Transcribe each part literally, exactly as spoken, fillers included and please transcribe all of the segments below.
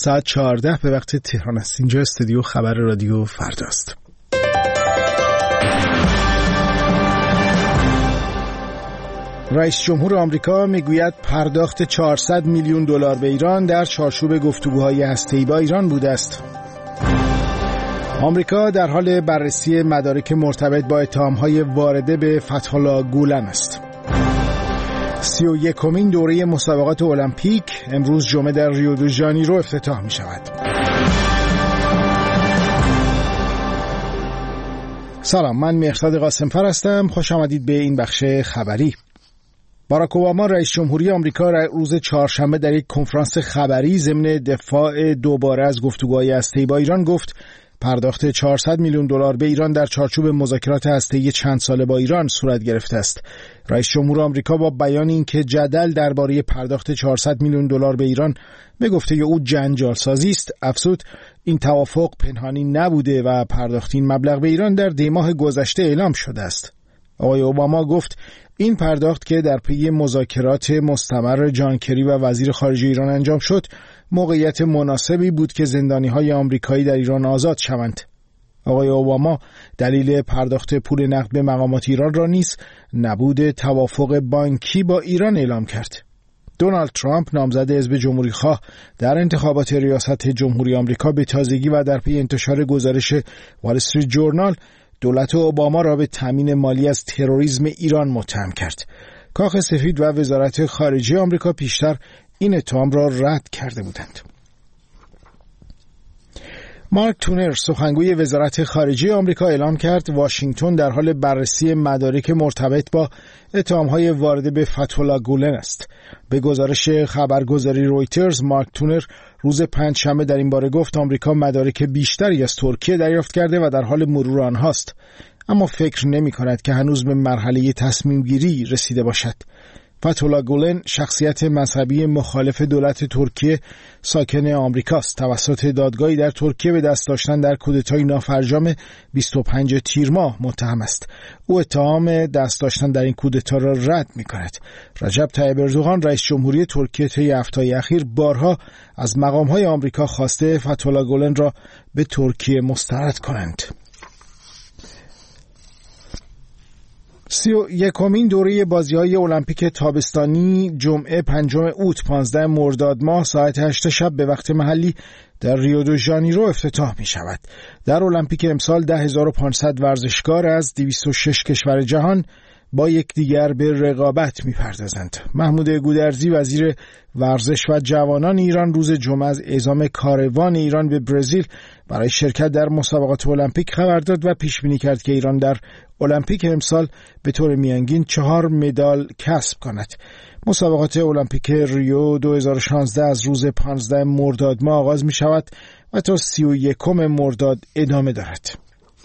ساعت چهارده به وقت تهران است. اینجا استودیو خبر رادیو فرداست. رئیس جمهور آمریکا میگوید پرداخت چهارصد میلیون دلار به ایران در چارچوب گفتگوهای هسته‌ای با ایران بوده است. آمریکا در حال بررسی مدارک مرتبط با اتهام‌های وارده به فتح‌الله گولن است. سی و یکمین دوره مسابقات المپیک امروز جمعه در ریو دو ژانیرو افتتاح می شود. سلام، من مهرداد قاسمفر هستم. خوش آمدید به این بخش خبری. باراک اوباما رئیس جمهوری آمریکا روز چهارشنبه در یک کنفرانس خبری ضمن دفاع دوباره از گفتگوهای هسته‌ای با ایران گفت پرداخت چهارصد میلیون دلار به ایران در چارچوب مذاکرات هسته‌ای چند ساله با ایران صورت گرفته است. رئیس جمهور آمریکا با بیان اینکه جدل درباره پرداخت چهارصد میلیون دلار به ایران به گفته او جنجال سازی است، افزود این توافق پنهانی نبوده و پرداخت این مبلغ به ایران در دی ماه گذشته اعلام شده است. آقای اوباما گفت این پرداخت که در پی مذاکرات مستمر جان کری و وزیر خارجه ایران انجام شد، موقعیت مناسبی بود که زندانی‌های آمریکایی در ایران آزاد شوند. آقای اوباما دلیل پرداخت پول نقد به مقامات ایران را نیز نبود توافق بانکی با ایران اعلام کرد. دونالد ترامپ نامزد حزب جمهوری‌خواه در انتخابات ریاست جمهوری آمریکا به تازگی و در پی انتشار گزارش وال استریت جورنال دولت اوباما را به تامین مالی از تروریسم ایران متهم کرد. کاخ سفید و وزارت خارجه آمریکا پیشتر این اتهام را رد کرده بودند. مارک تونر سخنگوی وزارت خارجه آمریکا اعلام کرد واشنگتن در حال بررسی مدارک مرتبط با اتهام‌های وارده به فتح‌الله گولن است. به گزارش خبرگزاری رویترز، مارک تونر روز پنجشنبه در این باره گفت آمریکا مدارک بیشتری از ترکیه دریافت کرده و در حال مرور آنهاست، اما فکر نمی‌کند که هنوز به مرحله تصمیم گیری رسیده باشد. فتح‌الله گولن شخصیت مذهبی مخالف دولت ترکیه ساکن آمریکاست. توسط دادگاهی در ترکیه به دست داشتن در کودتای نافرجام بیست و پنجم تیر ماه متهم است. او اتهام دست داشتن در این کودتا را رد می‌کند. رجب طیب اردوغان رئیس جمهوری ترکیه طی هفته‌های اخیر بارها از مقام‌های آمریکا خواسته فتح‌الله گولن را به ترکیه مسترد کنند. سی و یکمین دوره بازی‌های المپیک تابستانی جمعه پنجم اوت پانزده مرداد ماه ساعت هشت شب به وقت محلی در ریو دو ژانیرو افتتاح می شود. در المپیک امسال ده هزار و پانصد ورزشکار از دویست و شش کشور جهان با یکدیگر به رقابت می پردازند. محمود گودرزی وزیر ورزش و جوانان ایران روز جمعه از اعزام کاروان ایران به برزیل برای شرکت در مسابقات المپیک خبر داد و پیش بینی کرد که ایران در المپیک امسال به طور میانگین چهار مدال کسب کند. مسابقات المپیک ریو دو هزار و شانزده از روز پانزده مرداد ماه آغاز می شود و تا سی و یکم مرداد ادامه دارد.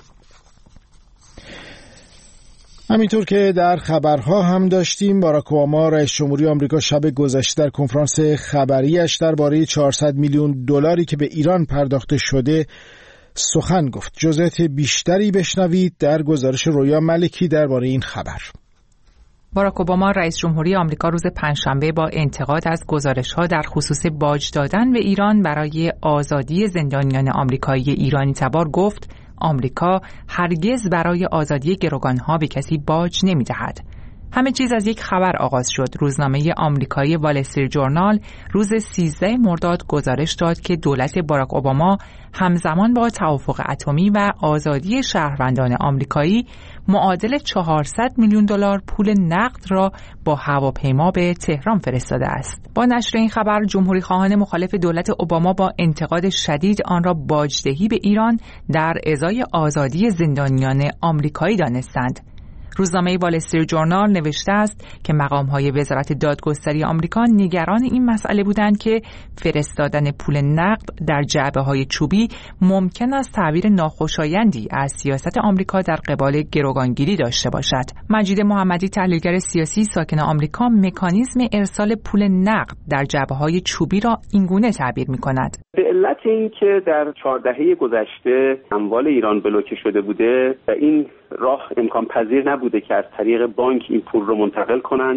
همینطور که در خبرها هم داشتیم، باراک اوباما رئیس جمهوری آمریکا شب گذشته در کنفرانس خبریش درباره چهارصد میلیون دلاری که به ایران پرداخته شده سخن گفت. جزئیات بیشتری بشنوید در گزارش رویا ملکی درباره این خبر. باراک اوباما رئیس جمهوری آمریکا روز پنجشنبه با انتقاد از گزارش‌ها در خصوص باج دادن به ایران برای آزادی زندانیان آمریکایی ایرانی تبار گفت آمریکا هرگز برای آزادی گروگان‌ها به کسی باج نمی‌دهد. همه چیز از یک خبر آغاز شد. روزنامه آمریکایی وال استریت جورنال روز سیزده مرداد گزارش داد که دولت باراک اوباما همزمان با توافق اتمی و آزادی شهروندان آمریکایی معادل چهارصد میلیون دلار پول نقد را با هواپیما به تهران فرستاده است. با نشر این خبر جمهوری خواهان مخالف دولت اوباما با انتقاد شدید آن را باجدهی به ایران در ازای آزادی زندانیان آمریکایی دانستند. روزنامه وال استریت جورنال نوشته است که مقام‌های وزارت دادگستری آمریکا نگران این مسئله بودند که فرستادن پول نقد در جعبه‌های چوبی ممکن است تعبیر ناخوشایندی از سیاست آمریکا در قبال گروگانگیری داشته باشد. مجید محمدی تحلیلگر سیاسی ساکن آمریکا مکانیزم ارسال پول نقد در جعبه‌های چوبی را اینگونه تعبیر می‌کند: به علت اینکه در چهار دهه گذشته اموال ایران بلوکه شده بوده و این راه امکان پذیر نبوده که از طریق بانک این پول رو منتقل کنند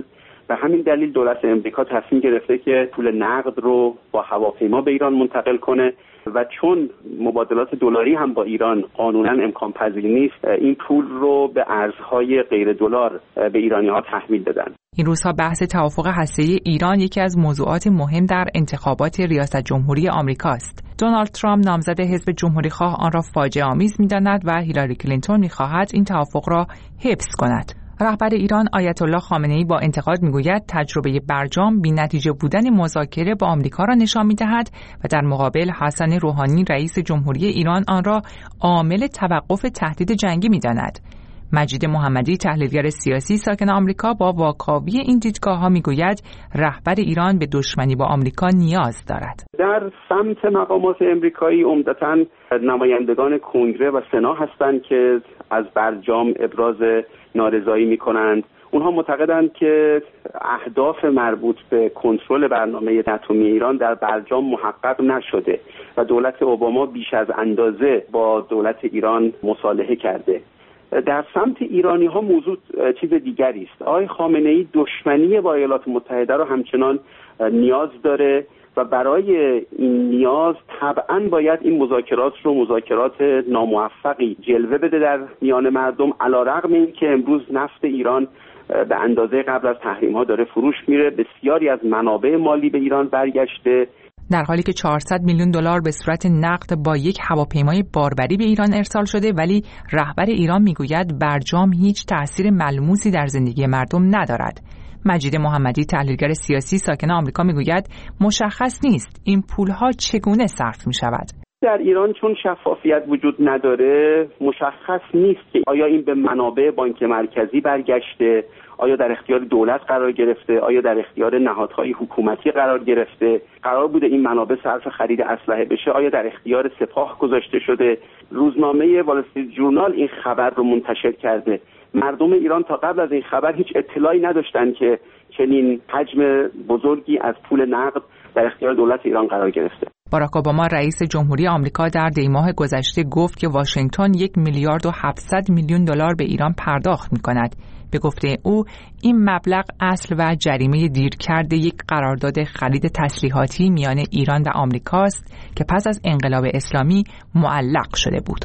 به همین دلیل دولت امریکا تصمیم گرفته که پول نقد رو با هواپیما به ایران منتقل کنه و چون مبادلات دلاری هم با ایران قانونا امکان پذیر نیست، این پول رو به ارزهای غیر دلار به ایرانی‌ها تحویل دادن. این روزها بحث توافق هسته‌ای ایران یکی از موضوعات مهم در انتخابات ریاست جمهوری آمریکاست. دونالد ترامپ نامزد حزب جمهوری‌خواه آن را فاجعه آمیز می‌داند و هیلاری کلینتون می‌خواهد این توافق را حفظ کند. رهبر ایران آیت الله خامنه‌ای با انتقاد میگوید تجربه برجام بی‌نتیجه بودن مذاکره با آمریکا را نشان می‌دهد و در مقابل حسن روحانی رئیس جمهوری ایران آن را عامل توقف تهدید جنگی می‌داند. مجید محمدی تحلیلگر سیاسی ساکن آمریکا با واکاوی این دیدگاه‌ها میگوید رهبر ایران به دشمنی با آمریکا نیاز دارد. در سمت مقامات امریکایی عمدتاً نمایندگان کنگره و سنا هستند که از برجام ابراز نارضایی می‌کنند. اونها معتقدند که اهداف مربوط به کنترل برنامه اتمی ایران در برجام محقق نشده و دولت اوباما بیش از اندازه با دولت ایران مصالحه کرده. در سمت ایرانی ها موضوع چیز دیگری است. آقای خامنه‌ای دشمنی با ایالات متحده رو همچنان نیاز داره و برای این نیاز طبعاً باید این مذاکرات رو مذاکرات ناموفقی جلوه بده در میان مردم، علی‌رغم اینکه امروز نفت ایران به اندازه قبل از تحریم ها داره فروش میره، بسیاری از منابع مالی به ایران برگشته، در حالی که چهارصد میلیون دلار به صورت نقد با یک هواپیمای باربری به ایران ارسال شده، ولی رهبر ایران میگوید برجام هیچ تأثیر ملموسی در زندگی مردم ندارد. مجید محمدی تحلیلگر سیاسی ساکن آمریکا میگوید مشخص نیست این پولها چگونه صرف میشود. در ایران چون شفافیت وجود نداره مشخص نیست که آیا این به منابع بانک مرکزی برگشته، آیا در اختیار دولت قرار گرفته، آیا در اختیار نهادهای حکومتی قرار گرفته، قرار بوده این منابع صرف خرید اسلحه بشه، آیا در اختیار سپاه گذاشته شده. روزنامه وال استریت ژورنال این خبر رو منتشر کرده. مردم ایران تا قبل از این خبر هیچ اطلاعی نداشتند که چنین حجم بزرگی از پول نقد در اختیار دولت ایران قرار گرفته. باراک اوباما رئیس جمهوری آمریکا در دیماه گذشته گفت که واشنگتن یک میلیارد و هفتصد میلیون دلار به ایران پرداخت می‌کند. به گفته او این مبلغ اصل و جریمه دیرکرد یک قرارداد خرید تسلیحاتی میان ایران و آمریکاست که پس از انقلاب اسلامی معلق شده بود.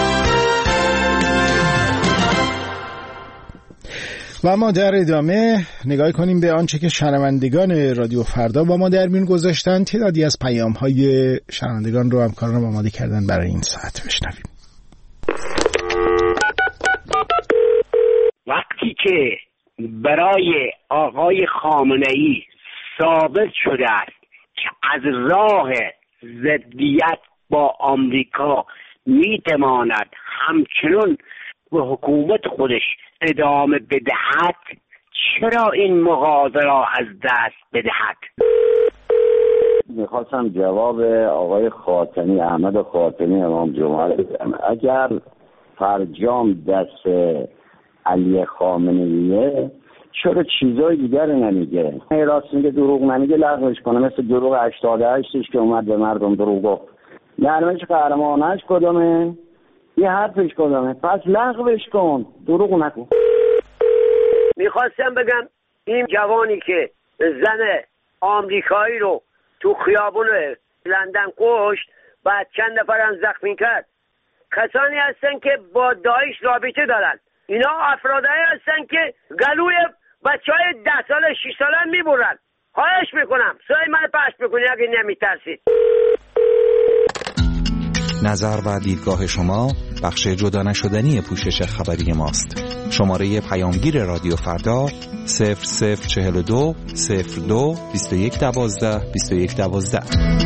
و ما در ادامه نگاه کنیم به آنچه که شنوندگان رادیو فردا با ما در میون گذاشتن. تعدادی از پیام‌های شنوندگان رو همکارانم آماده کردن برای این ساعت بشنویم. وقتی که برای آقای خامنه‌ای ثابت شده است که از راه ضدیت با آمریکا میتواند همچنین به حکومت خودش ادامه بدهد، چرا این مغازه را از دست بدهد؟ میخواستم جواب آقای خاتمی، احمد خاتمی امام جمعه بدم. اگر فرجام دست علی خامنه‌ایه چرا چیزای دیگر نمیگه؟ راست میگه دروغ نمیگه، لغوش کنه. مثل دروغ هشتاد و هشتش که اومد به مردم دروغ گفت. نرمش قهرمانش کدومه؟ یه حرفش کدومه؟ پس لغوش کن، دروغ نکن. میخواستم بگم این جوانی که زن آمریکایی رو تو خیابون لندن کشت بعد چند نفرم زخمی کرد، کسانی هستن که با داعش رابطه دارن. اینا افرادایی هستن که گلوی بچه های ده ساله شش ساله میبرن. خواهش میکنم سوی من پشت بکنی اگه نمیترسید. نظر و دیدگاه شما بخش جدا نشدنی پوشش خبری ماست. شماره پیامگیر رادیو فردا صفر صفر چهل و دو صفر دو بیست و یک دوازده بیست و یک دوازده.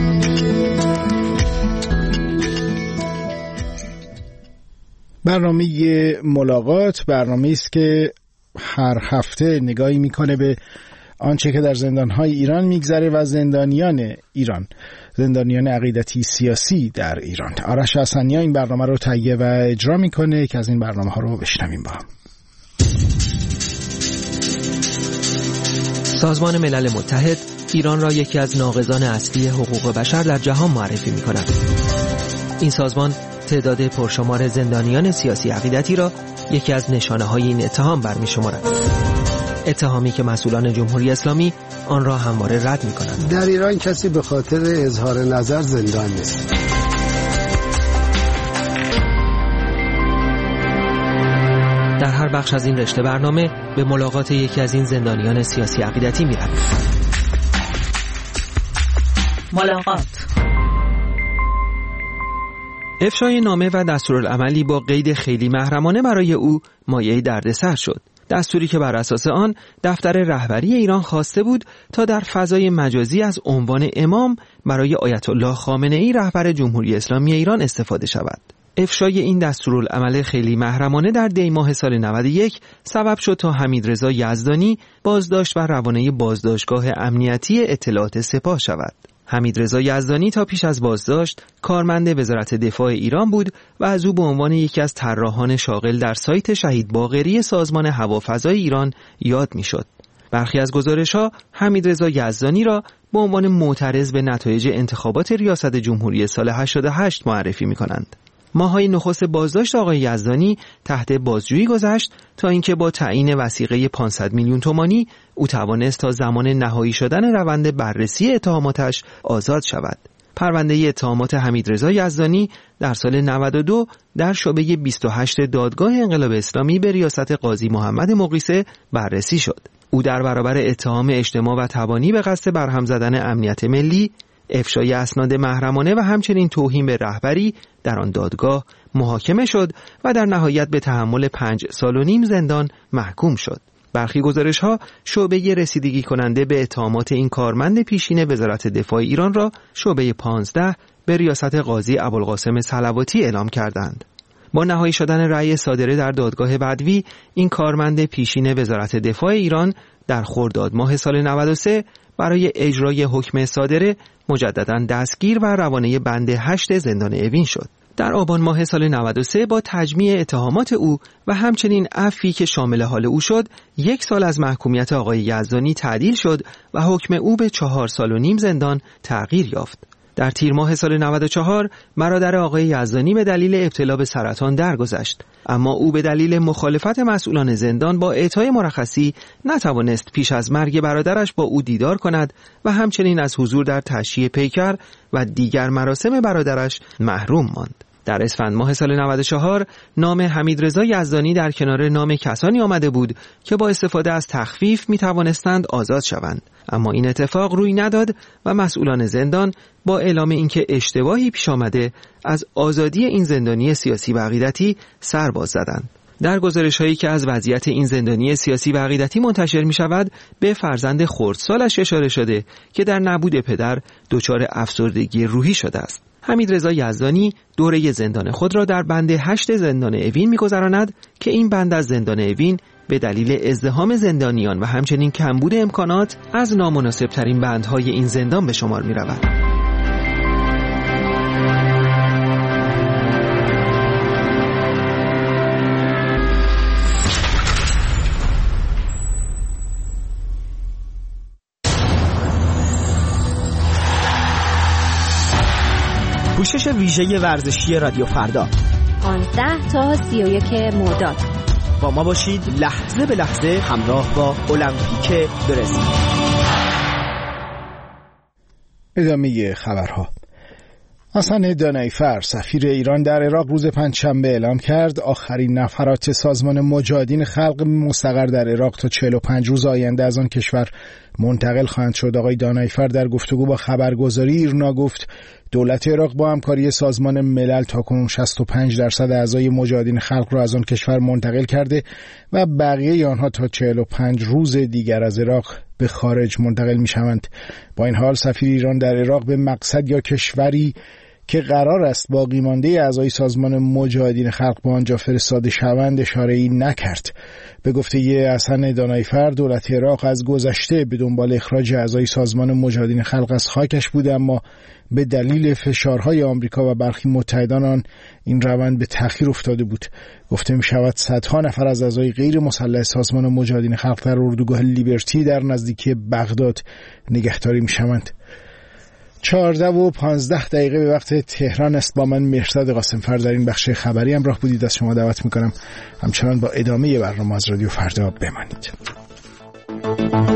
برنامه ملاقات برنامه است که هر هفته نگاهی میکنه به آنچه که در زندانهای ایران میگذره و زندانیان ایران، زندانیان عقیدتی سیاسی در ایران. آرش حسنی این برنامه رو تهیه و اجرا میکنه که از این برنامه ها رو بشنویم با هم. سازمان ملل متحد ایران را یکی از ناقضان اصلی حقوق بشر در جهان معرفی میکند. این سازمان تعداد پرشمار زندانیان سیاسی عقیدتی را یکی از نشانه‌های این اتهام برمی‌شمارد. اتهامی که مسئولان جمهوری اسلامی آن را همواره رد می‌کنند. در ایران کسی به خاطر اظهار نظر زندان نیست. در هر بخش از این رشته برنامه به ملاقات یکی از این زندانیان سیاسی عقیدتی می‌رویم. ملاقات. افشای نامه و دستورالعملی با قید خیلی محرمانه برای او مایه دردسر شد. دستوری که بر اساس آن دفتر رهبری ایران خواسته بود تا در فضای مجازی از عنوان امام برای آیت الله خامنه‌ای رهبر جمهوری اسلامی ایران استفاده شود. افشای این دستورالعمل خیلی محرمانه در دی ماه سال نود و یک سبب شد تا حمیدرضا یزدانی بازداشت و روانه بازداشتگاه امنیتی اطلاعات سپاه شود. حمیدرضا یزدانی تا پیش از بازداشت کارمند وزارت دفاع ایران بود و از او به عنوان یکی از طراحان شاغل در سایت شهید باقری سازمان هوافضای ایران یاد میشد. برخی از گزارش‌ها حمیدرضا یزدانی را به عنوان معترض به نتایج انتخابات ریاست جمهوری سال هشتاد و هشت معرفی می‌کنند. ماه‌های نخست بازداشت آقای یزدانی تحت بازجویی گذشت تا اینکه با تعیین وثیقه پانصد میلیون تومانی او توانست تا زمان نهایی شدن روند بررسی اتهاماتش آزاد شود. پرونده اتهامات حمیدرضا یزدانی در سال نود و دو در شعبه بیست و هشت دادگاه انقلاب اسلامی به ریاست قاضی محمد مقیسه بررسی شد. او در برابر اتهام اجتماع و تبانی به قصد برهم زدن امنیت ملی، افشای اسناد محرمانه و همچنین توهین به رهبری در آن دادگاه محاکمه شد و در نهایت به تحمل پنج سال و نیم زندان محکوم شد. برخی گزارش‌ها شعبه رسیدگی کننده به اتهامات این کارمند پیشین وزارت دفاع ایران را شعبه پانزده به ریاست قاضی ابوالقاسم صلواتی اعلام کردند. با نهایی شدن رأی صادره در دادگاه بدوی، این کارمند پیشین وزارت دفاع ایران در خرداد ماه سال نود و سه برای اجرای حکم صادره مجدداً دستگیر و روانه بند هشت زندان اوین شد. در آبان ماه سال نود و سه با تجمیع اتهامات او و همچنین عفوی که شامل حال او شد، یک سال از محکومیت آقای یزدانی تعدیل شد و حکم او به چهار سال و نیم زندان تغییر یافت. در تیر ماه سال نود و چهار برادر آقای یزدانی به دلیل ابتلا به سرطان درگذشت، اما او به دلیل مخالفت مسئولان زندان با اعطای مرخصی نتوانست پیش از مرگ برادرش با او دیدار کند و همچنین از حضور در تشییع پیکر و دیگر مراسم برادرش محروم ماند. در اسفند ماه سال نود و چهار نام حمیدرضا یزدانی در کنار نام کسانی آمده بود که با استفاده از تخفیف می توانستند آزاد شوند، اما این اتفاق روی نداد و مسئولان زندان با اعلام اینکه اشتباهی پیش آمده از آزادی این زندانی سیاسی و عقیدتی سر باز زدند. در گزارش‌هایی که از وضعیت این زندانی سیاسی و عقیدتی منتشر می شود به فرزند خردسالش اشاره شده که در نبود پدر دچار افسردگی روحی شده است. حمیدرضا یزدانی دوره زندان خود را در بند هشت زندان اوین می‌گذراند که این بند از زندان اوین به دلیل ازدحام زندانیان و همچنین کمبود امکانات از نامناسب‌ترین بندهای این زندان به شمار می‌رود. پوشش ویژه ورزشی رادیو فردا پانزده تا سی و یک مرداد. با ما باشید لحظه به لحظه همراه با المپیک برزیل. ادامه خبرها. حسن دانایفر سفیر ایران در عراق روز پنجشنبه اعلام کرد آخرین نفرات سازمان مجاهدین خلق مستقر در عراق تا چهل و پنج روز آینده از آن کشور منتقل خواهند شد. آقای دانایفر در گفتگو با خبرگزاری ایرنا گفت دولت عراق با همکاری سازمان ملل تاکنون شصت و پنج درصد اعضای مجاهدین خلق را از آن کشور منتقل کرده و بقیه آنها تا چهل و پنج روز دیگر از عراق به خارج منتقل می شوند. با این حال سفیر ایران در عراق به مقصد یا کشوری که قرار است باقی مانده اعضای سازمان مجاهدین خلق با آنجا فرستاده شوند اشاره‌ای نکرد. به گفته حسن دانایفر دولت عراق از گذشته به دنبال اخراج اعضای سازمان مجاهدین خلق از خاکش بوده، اما به دلیل فشارهای آمریکا و برخی متحدان آن این روند به تأخیر افتاده بود. گفته می شود صدها نفر از اعضای غیر مسلح سازمان مجاهدین خلق در اردوگاه لیبرتی در نزدیکی بغداد نگهداری می شوند. چهارده و پانزده دقیقه به وقت تهران است. با من مهرداد قاسمفر در این بخش خبری همراه بودید. از شما دعوت می کنم همچنان با ادامه برنامه از رادیو فردا بمانید. شنوید.